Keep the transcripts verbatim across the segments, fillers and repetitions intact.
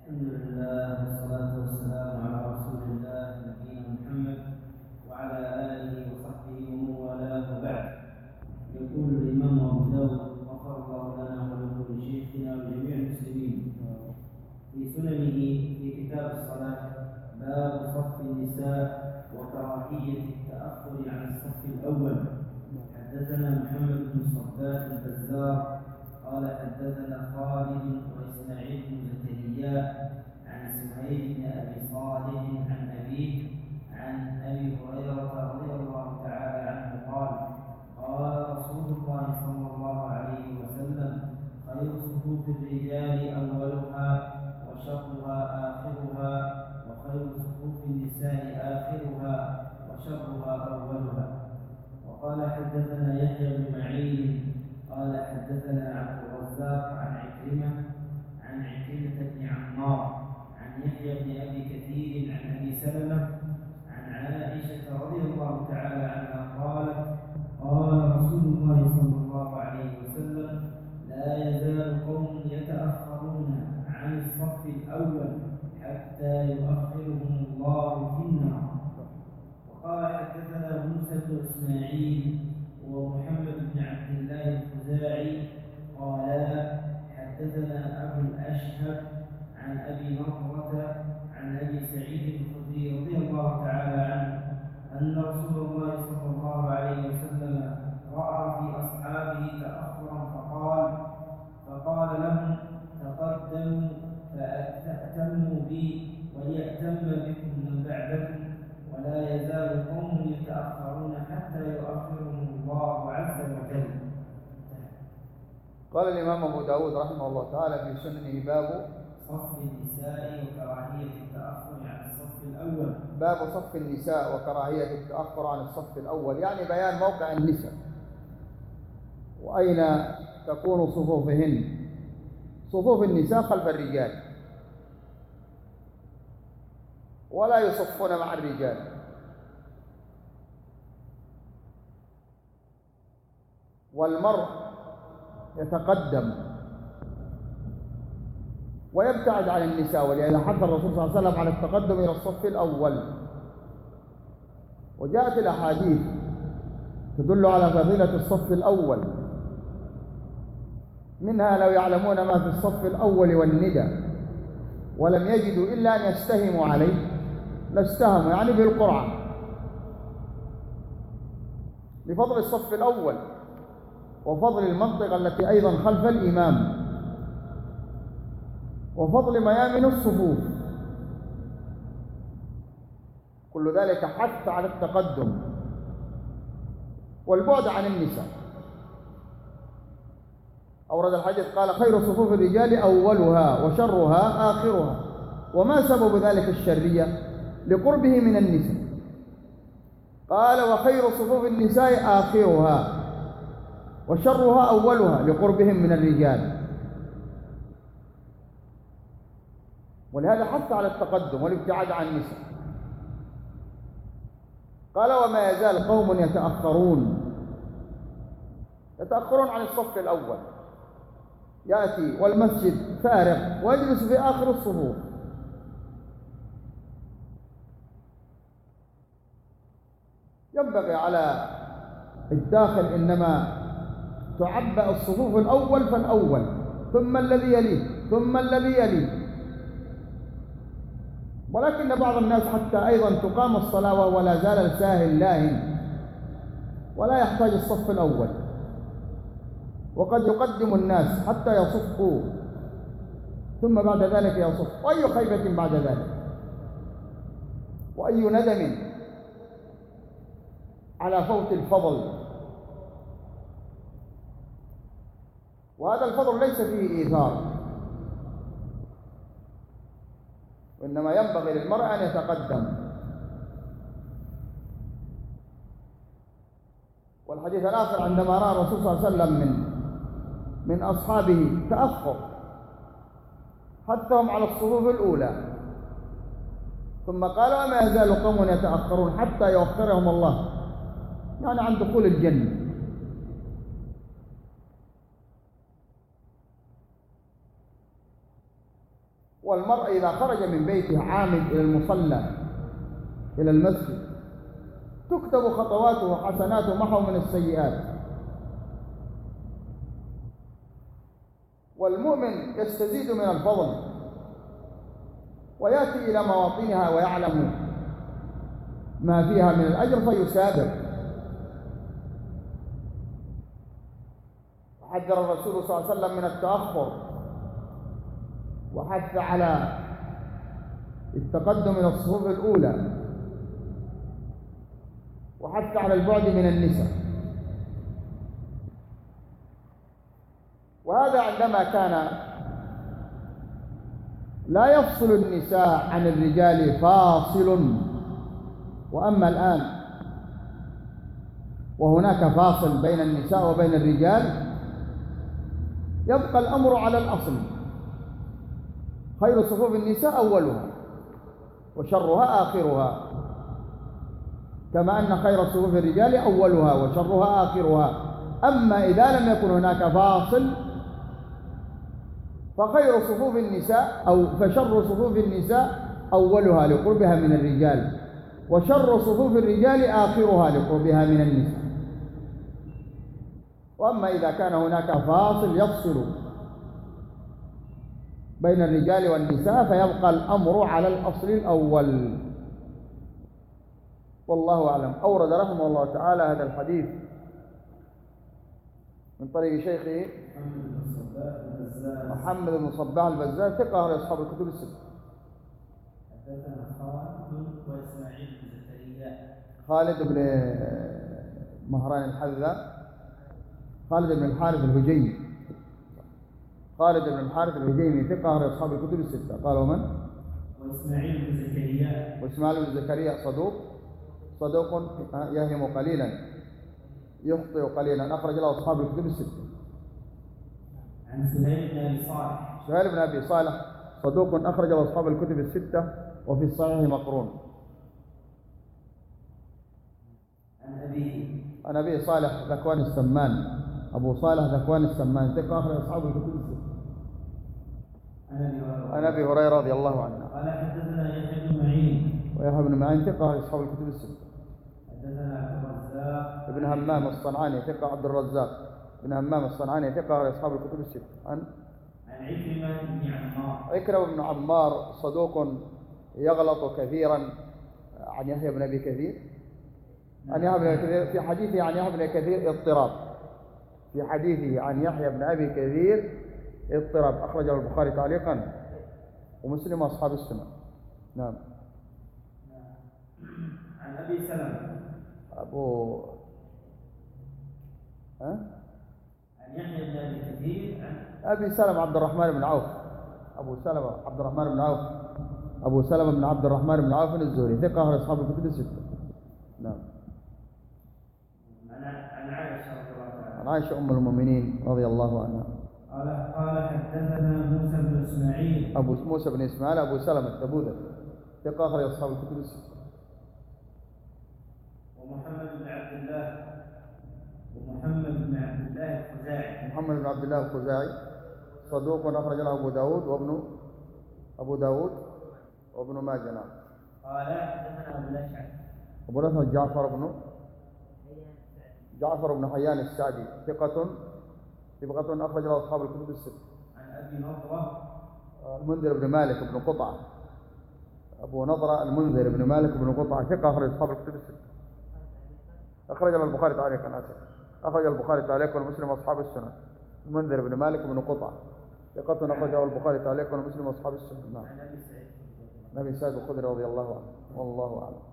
الحمد لله والصلاة والسلام على رسول الله نبينا محمد وعلى آله وصحبه ومن والاه وبعد. يقول الإمام أبو داود غفر الله لنا وله ولشيخنا وجميع المسلمين في سننه في كتاب الصلاة باب صف النساء وكراهية التأخر عن الصف الأول. حدثنا محمد بن الصباح البزار قال حدثنا خالد وإسماعيل بن زكريا عن إسماعيل بن أبي صالح عن أبيه عن أبي هريرة رضي الله تعالى عنه قال قال رسول الله صلى الله عليه وسلم خير صفوف الرجال أولها وشرها آخرها وخير صفوف النساء آخرها وشرها أولها. وقال حدثنا يحيى بن معين قال حدثنا عبد الرزاق عن عكرمة عن عكرمة بن عمار عن يحيى بن أبي كثير عن أبي سلمة عن عائشة رضي الله تعالى عنها قالت قال رسول الله صلى الله عليه وسلم لا يزال قوم يتأخرون عن الصف الأول حتى يؤخرهم الله في النار. وقال حدثنا موسى بن إسماعيل ومحمد بن عبد الله الخزاعي قالا حدثنا أبو الأشهب عن أبي نضرة عن أبي سعيد الخدري رضي الله تعالى عنه أن رسول الله صلى الله عليه وسلم رأى في أصحابه تأخرا فقال فقال لهم تقدموا فأتموا بي وليأتم بكم من بعدكم ولا يزال قوم يتأخرون حتى يؤخرهم الله عز وجل. قال الإمام أبو داود رحمه الله تعالى في سننه باب صف النساء وكراهية التأخر عن الصف الأول. باب صف النساء وكراهية التأخر عن الصف الأول، يعني بيان موقع النساء وأين تكون صفوفهن. صفوف النساء خلف الرجال ولا يصفون مع الرجال، والمرء يتقدم ويبتعد عن النساء، ولهذا حث الرسول صلى الله عليه وسلم على التقدم إلى الصف الأول. وجاءت الأحاديث تدل على فضيلة الصف الأول، منها لو يعلمون ما في الصف الأول والندى ولم يجدوا إلا أن يستهموا عليه لاستهموا، يعني بالقرعة، لفضل الصف الأول وفضل المنطقة التي أيضا خلف الإمام وفضل ميامن الصفوف. كل ذلك حث على التقدم والبعد عن النساء. أورد الحديث قال خير صفوف الرجال أولها وشرها آخرها. وما سبب ذلك الشرية؟ لقربه من النساء. قال وخير صفوف النساء آخرها وشرها أولها لقربهم من الرجال. ولهذا حث على التقدم والابتعاد عن النساء. قال وما يزال قوم يتأخرون يتأخرون عن الصف الأول، يأتي والمسجد فارغ ويجلس في آخر الصفوف. ينبغي على الداخل إنما تعبأ الصفوف الأول فالأول، ثم الذي يليه، ثم الذي يليه. ولكن بعض الناس حتى أيضا تقام الصلاة وهو لا زال الساهل لاهن ولا يحتاج الصف الأول، وقد يقدم الناس حتى يصفوا ثم بعد ذلك يصف. وأي خيبة بعد ذلك، وأي ندم على فوت الفضل. وهذا الفضل ليس فيه إيثار، وإنما ينبغي للمرء أن يتقدم. والحديث الآخر عندما رأى الرسول صلى الله عليه وسلم من من أصحابه تأخر حثهم على الصفوف الأولى، ثم قال وما يزال قوم يتأخرون حتى يؤخرهم الله، يعني عن دخول الجنة. والمرء إذا خرج من بيته عامد إلى المصلى إلى المسجد تكتب خطواته حسنات محو من السيئات. والمؤمن يستزيد من الفضل ويأتي إلى مواطنها ويعلم ما فيها من الأجر فيسابق. وحذر الرسول صلى الله عليه وسلم من التأخر وحث على التقدم من الصفوف الأولى وحث على البعد من النساء. وهذا عندما كان لا يفصل النساء عن الرجال فاصل، وأما الآن وهناك فاصل بين النساء وبين الرجال يبقى الأمر على الأصل: خير صفوف النساء أولها وشرها آخرها، كما أن خير صفوف الرجال أولها وشرها آخرها. أما إذا لم يكن هناك فاصل فخير صفوف النساء أو فشر صفوف النساء أولها لقربها من الرجال، وشر صفوف الرجال آخرها لقربها من النساء. وأما إذا كان هناك فاصل يفصل بين الرجال والنساء فيبقى الأمر على الأصل الأول، والله أعلم. أورد رحمه الله تعالى هذا الحديث من طريق شيخه محمد بن صباح البزار، ثقة لأصحاب الكتب الستة. حدثنا خالد وإسماعيل بن زكريا. خالد بن مهران الحذاء، خالد بن الحارث الهجيمي، خالد بن الحارث الهجيمي ثقة لأصحاب الكتب الستة. قال ومن؟ وإسماعيل بن زكريا. وإسماعيل بن زكريا صدوق، صدوق يهم قليلا يخطئ قليلا، أخرج له أصحاب الكتب الستة. عن سهيل بن أبي صالح. سهيل بن أبي صالح صدوق أخرج له أصحاب الكتب الستة وفي الصحيح مقرون. عن أبي عن أبي صالح ذكوان السمان، أبو صالح ذكوان السمان ثقة أخرج أصحاب الكتب الستة. عن أبي هريرة رضي الله عنه قال حدثنا يحيى بن معين. ويحيى بن معين ثقة أخرج أصحاب الكتب الستة. حدثنا عبد الرزاق ابن همام الصنعاني ثقة عبد الرزاق ابن همام الصنعاني ثقة أخرج أصحاب الكتب الستة. عن عن عكرمة بن عمار. عكرمة بن عمار صدوق يغلط كثيرا. عن يحيى بن أبي كثير عن يحيى بن كثير في حديثه عن يحيى بن كثير اضطراب، في حديثه عن يحيى بن أبي كثير اضطراب، أخرجه البخاري تعليقا ومسلم وأصحاب السنة. نعم. عن أبي سلمة أبو ها؟ عن يحيى بن أبي كثير عن أبي سلمة عبد الرحمن بن عوف، أبو سلمة عبد الرحمن بن عوف، أبو سلمة بن عبد الرحمن بن عوف الزهري ثقة أخرج أصحاب الكتب الستة. نعم. عن عائشة رضي الله عنها. عن عائشة أم المؤمنين رضي الله عنها. قال قال حدثنا موسى بن إسماعيل. أبو موسى بن إسماعيل أبو سلمة التبوذكي ثقة أخرج أصحاب الكتب الستة. ومحمد بن عبد الله ومحمد بن عبد الله الخزاعي. محمد بن عبد الله الخزاعي صدوق أخرج له أبو داود وابن أبو داود وابن ماجه. نعم. قال حدثنا أبو الأشعث. أبو الأشعث جعفر بن جعفر بن حيان السعدي ثقة ثقة أخرج له أصحاب الكتب الستة. عن أبي نضرة المنذر بن مالك بن قطعة، أبو نضرة المنذر بن مالك بن قطعة ثقة أخرج أصحاب الكتب الستة. أخرج البخاري تعليقا آسف أخرج البخاري تعليقا ومسلم وأصحاب السنة. المنذر بن مالك بن قطعة ثقة أخرجه البخاري تعليقا ومسلم وأصحاب السنة. نعم. عن أبي سعيد. نبي سعيد الخدري رضي الله عنه والله أعلم.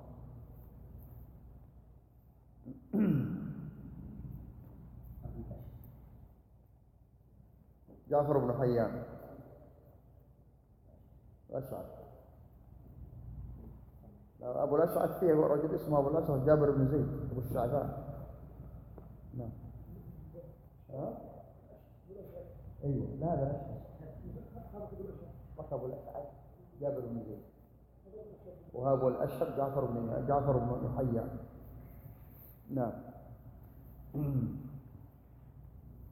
جعفر بن حيان الأشعث. أبو الأشعث فيه رجل اسمه أبو الأشعث جابر بن زيد أبو الشعثاء. نعم. ها؟ أيوه لا لا أبو الأشعث جابر بن زيد وأبو الأشعث جعفر بن جعفر بن حيان. نعم.